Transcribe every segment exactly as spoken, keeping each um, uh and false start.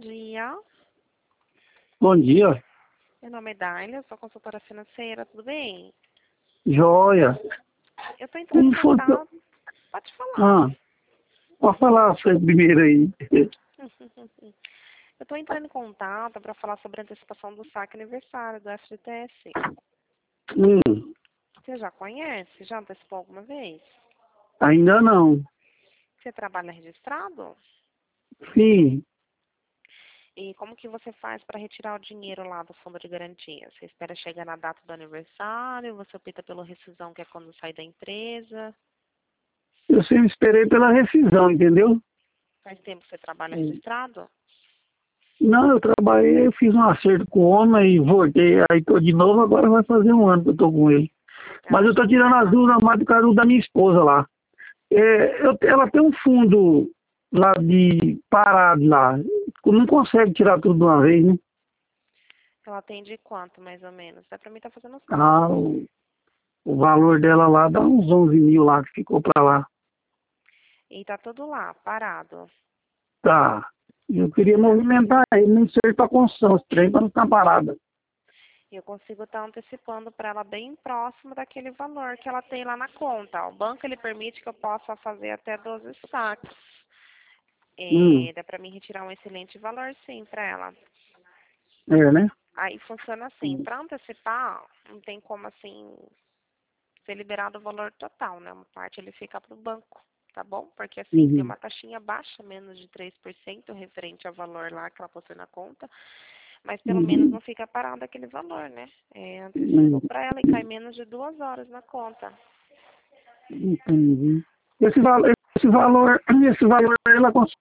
dia. Bom dia. Meu nome é Daila, eu sou consultora financeira, tudo bem? Joia. Eu estou entrando Como em foi? que- contato. Pode falar. Ah, pode falar você primeiro aí. Eu estou entrando em contato para falar sobre a antecipação do saque aniversário do F G T S. Hum, Você já conhece? Já antecipou alguma vez? ainda não. Você trabalha registrado? Sim, E como que você faz para retirar o dinheiro lá do fundo de garantia? Você espera chegar na data do aniversário? Você opta pela rescisão, que é quando sai da empresa? eu sempre esperei pela rescisão, entendeu? Faz tempo que você trabalha Hum. registrado? Não, eu trabalhei, eu fiz um acerto com o homem e voltei, aí tô de novo, agora vai fazer um ano que eu tô com ele. Mas Ah, eu tô já. tirando as dúvidas mais do caso da minha esposa lá. É, eu- ela tem um fundo lá de parado lá. Não consegue tirar tudo de uma vez, né? Ela atende quanto, mais ou menos? É para mim estar fazendo os Ah, cálculos. o, o valor dela lá dá uns onze mil lá que ficou pra lá. E tá tudo lá, parado. Tá. Eu queria movimentar ele, não sei para construção, esse trem para não ficar parada. E eu consigo estar antecipando para ela bem próximo daquele valor que ela tem lá na conta. O banco ele permite que eu possa fazer até doze saques. Hum, É, dá para mim retirar um excelente valor, sim, para ela. é, né? Aí funciona assim, Hum, para antecipar, não tem como assim ser liberado o valor total, né? Uma parte ele fica para o banco, tá bom? Porque assim, tem uhum, uma taxinha baixa, menos de três por cento referente ao valor lá que ela possui na conta, mas pelo menos uhum, não fica parado aquele valor, né? É, uhum, antecipou para ela e cai menos de duas horas na conta. entendi. Esse valor, esse valor, esse valor ela consegue.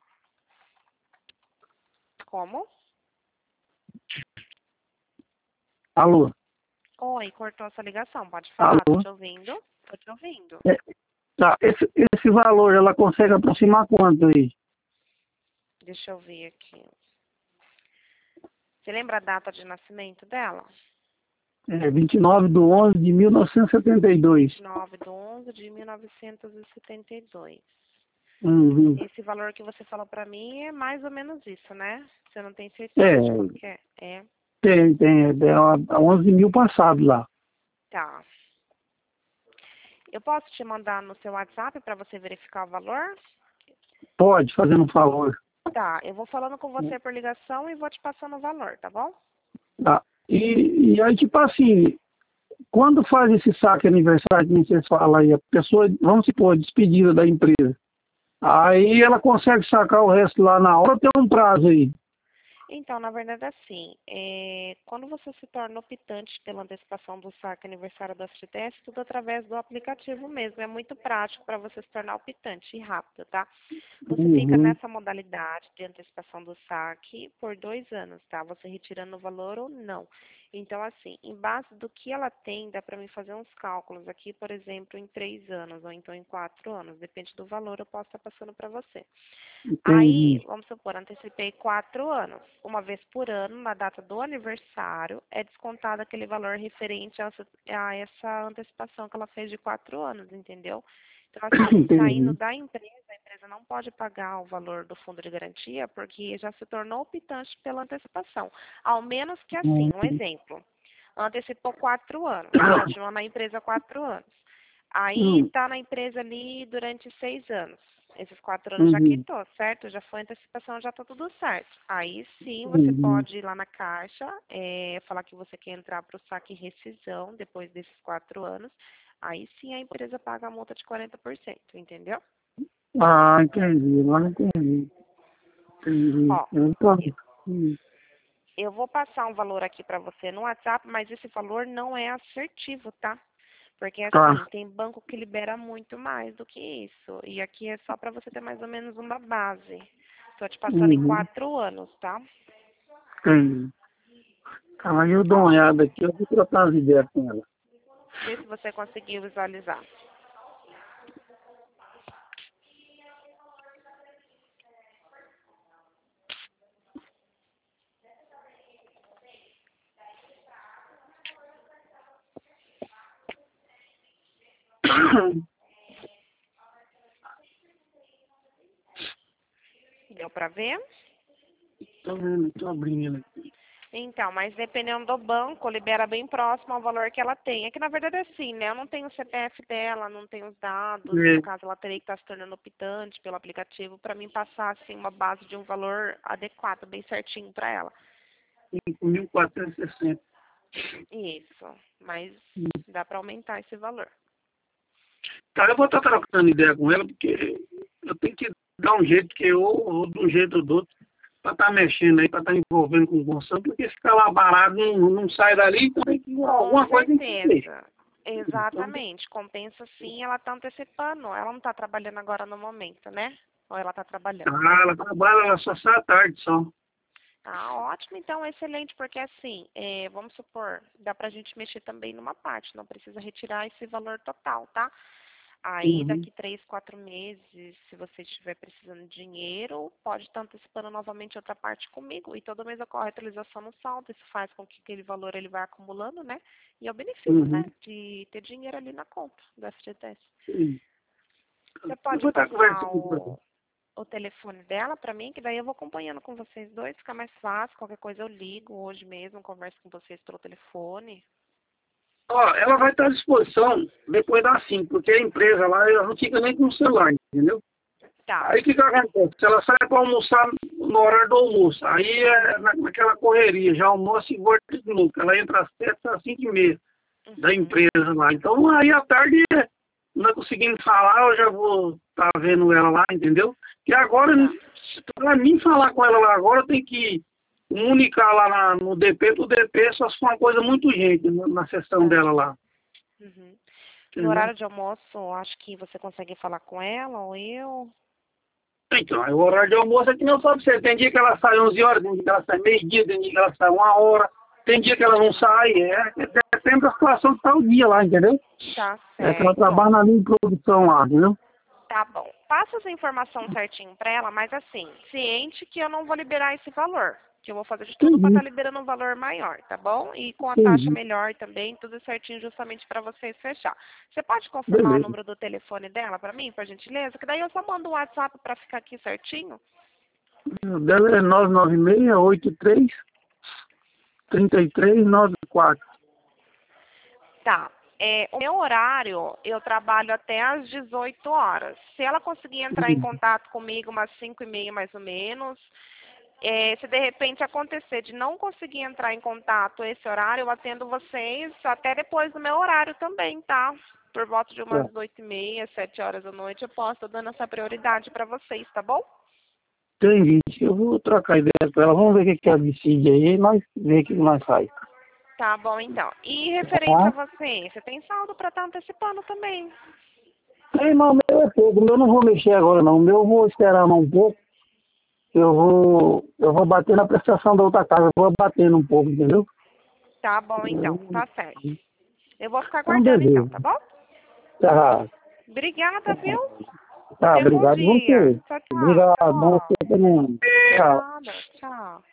Como? Alô, Oi, cortou essa ligação, pode falar, tô alô. te ouvindo, tô te ouvindo. É, tá, esse, esse valor ela consegue aproximar quanto aí? Deixa eu ver aqui. Você lembra a data de nascimento dela? É vinte e nove de onze de mil novecentos e setenta e dois. vinte e nove de onze de mil novecentos e setenta e dois. Uhum. Esse valor que você falou pra mim é mais ou menos isso, né? Você não tem É, certeza de quanto que é? É, tem, tem, é onze mil passado lá. tá. Eu posso te mandar no seu WhatsApp para você verificar o valor? Pode, fazendo um favor. Tá, eu vou falando com você por ligação e vou te passando o valor, tá bom? Tá. E, e aí, tipo assim, quando faz esse saque aniversário que vocês falam aí, a pessoa, vamos supor, despedida da empresa, aí ela consegue sacar o resto lá na hora, tem um prazo aí. Então, na verdade, assim, é, quando você se torna optante pela antecipação do saque aniversário do F G T S, tudo através do aplicativo mesmo. É muito prático para você se tornar optante e rápido, tá? Você fica Uhum, nessa modalidade de antecipação do saque por dois anos, tá? Você retirando o valor ou não. Então, assim, em base do que ela tem, dá para mim fazer uns cálculos aqui, por exemplo, em três anos ou então em quatro anos. Depende do valor, eu posso estar passando para você. Aí, entendi. vamos supor, antecipei quatro anos. Uma vez por ano, na data do aniversário, é descontado aquele valor referente a essa, a essa antecipação que ela fez de quatro anos, entendeu? Então, assim, saindo Entendi. da empresa, a empresa não pode pagar o valor do fundo de garantia porque já se tornou optante pela antecipação. Ao menos que, assim, um exemplo, antecipou quatro anos, continua na empresa quatro anos. Aí Hum, está na empresa ali durante seis anos. Esses quatro anos já uhum, quitou, certo? Já foi antecipação, já está tudo certo. Aí sim você uhum. pode ir lá na caixa, é, falar que você quer entrar para o saque rescisão depois desses quatro anos. Aí sim a empresa paga a multa de quarenta por cento, entendeu? Ah, entendi, agora entendi. Entendi. Ó, Eu tô... eu Hum, eu vou passar um valor aqui para você no WhatsApp, mas esse valor não é assertivo, tá? Porque assim, tá. tem banco que libera muito mais do que isso. E aqui é só para você ter mais ou menos uma base. Estou te passando em Uhum, quatro anos, tá? entendi. Calma aí, eu dou uma Ó, olhada aqui, eu vou trocar as ideias com ela. vê se você conseguiu visualizar. Deu para ver? tô vendo, tô abrindo ele aqui. Então, mas dependendo do banco, libera bem próximo ao valor que ela tem. É que na verdade é assim, né? Eu não tenho o C P F dela, não tenho os dados. É, No caso, ela teria que estar se tornando optante pelo aplicativo para mim passar assim uma base de um valor adequado, bem certinho para ela. cinco mil quatrocentos e sessenta. Isso, mas dá para aumentar esse valor. Tá, eu vou estar trocando ideia com ela, porque eu tenho que dar um jeito, que eu, ou de um jeito ou do outro, para estar mexendo aí, para estar envolvendo com o Gonçalo, porque ficar lá parado não, não sai dali, então tem que, alguma Com coisa tem que fazer. certeza. Exatamente. Compensa sim, ela está antecipando. Ela não está trabalhando agora no momento, né? Ou ela está trabalhando? Ah, ela trabalha, ela só sai à tarde só. Ah, ótimo, então, excelente, porque assim, é, vamos supor, dá pra gente mexer também numa parte, não precisa retirar esse valor total, tá? Aí, Uhum, daqui três, quatro meses, se você estiver precisando de dinheiro, pode estar antecipando novamente outra parte comigo. E todo mês ocorre a atualização no saldo, isso faz com que aquele valor ele vá acumulando, né? E é o benefício, uhum, né, de ter dinheiro ali na conta do F G T S. sim. Você Eu pode vou estar passar conversando com ela. o, o telefone dela para mim, que daí eu vou acompanhando com vocês dois, fica mais fácil. Qualquer coisa eu ligo hoje mesmo, converso com vocês pelo telefone. Ó, ela vai estar à disposição depois das cinco, porque a empresa lá, ela não fica nem com o celular, entendeu? Tá. Aí o que que acontece? Se ela sai para almoçar no horário do almoço, aí é na- naquela correria, já almoça e volta de novo. Ela entra às sete, às cinco e meia da Uhum. empresa lá. Então aí à tarde, não conseguindo falar, eu já vou estar vendo ela lá, entendeu? E agora, Tá. para mim falar com ela lá agora, eu tenho que comunicar lá na- no D P, pro D P só se for uma coisa muito urgente na, na sessão dela Aham. lá. Uhum. No Entendeu? horário de almoço, acho que você consegue falar com ela ou eu. Então, aí o horário de almoço é que não sabe você. Tem dia que ela sai onze horas, tem dia que ela sai meio-dia, tem dia que ela sai uma hora, tem dia que ela não sai. É, é sempre a situação que está o dia lá, entendeu? Tá É que ela certo. trabalha na linha de produção lá, entendeu? Tá bom. Passa essa informação certinho pra ela, mas assim, ciente que eu não vou liberar esse valor. Que eu vou fazer de tudo pra estar Entendi, liberando um valor maior, tá bom? E com a taxa entendi. melhor também, tudo certinho justamente pra vocês fechar. Você pode confirmar o Beleza. número do telefone dela pra mim, por gentileza? Que daí eu só mando um WhatsApp pra ficar aqui certinho. O dela é nove nove seis, oito três, três três nove quatro. Tá. É, o meu horário, eu trabalho até às dezoito horas. Se ela conseguir entrar em contato comigo umas cinco e meia mais ou menos, é, se de repente acontecer de não conseguir entrar em contato esse horário, eu atendo vocês até depois do meu horário também, tá? Por volta de Tá. umas oito e meia, sete horas da noite, eu posso estar dando essa prioridade para vocês, tá bom? Entendi. Eu vou trocar ideia com ela. Vamos ver o que, que ela decide aí e nós ver o que nós faz. Tá bom, então. E referente a Tá? você, você tem saldo para estar antecipando também? Ei, mas o meu é pouco. O meu eu não vou mexer agora, não. O meu eu vou esperar mais um pouco. Eu vou, eu vou bater na prestação da outra casa. Eu vou batendo um pouco, entendeu? Tá bom, então. Tá certo. Eu vou ficar Então, aguardando então, beleza. tá bom? Tá. Obrigada, viu? Tá, Tenha um bom obrigado dia. você. Tchau, tchau. Obrigado, Até logo. você também. Tchau. Nada. Tchau.